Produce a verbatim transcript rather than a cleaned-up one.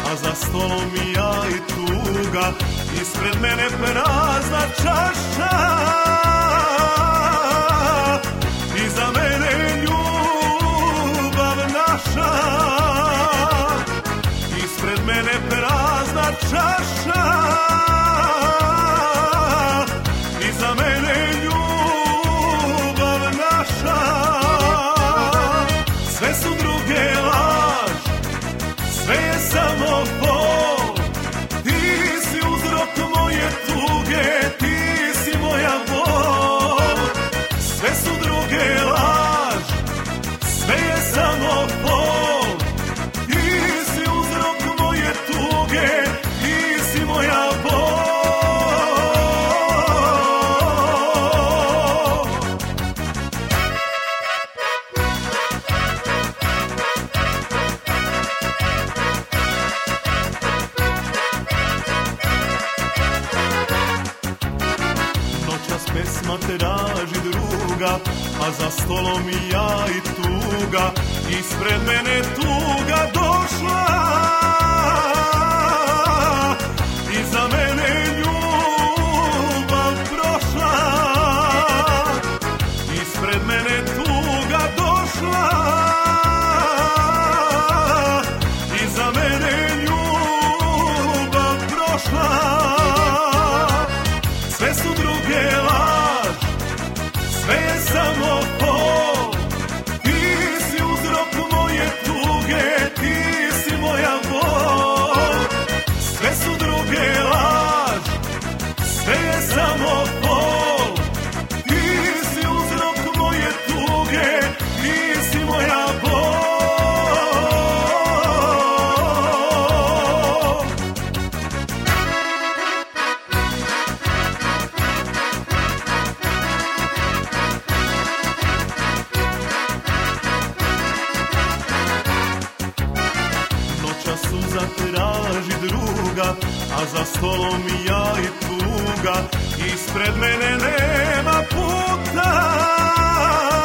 a za stolom i ja i tuga, ispred mene prazna čaša, iza mene ljubav naša, ispred mene prazna čaša, iza mene ljubav naša. Sve su druge laž, sve je samo bol, ti si uzrok moje tuge, ti si moja bol. Sve su druge laž, sve je samo bol, ti si uzrok moje tuge, ti si moja bol. Pesma traži druga, a za stolom i ja i tuga, ispred mene tuga došla, iza mene ljubav prošla, ispred mene tuga došla, iza mene ljubav prošla. Sve su druge laž, sve je samo bol, ti si uzrok moje tuge, ti si moja bol. Sve su druge laž, sve je samo bol, ti si uzrok moje tuge, ti si moja bol. Traži druga, a za stolom i ja i tuga, ispred mene nema puta.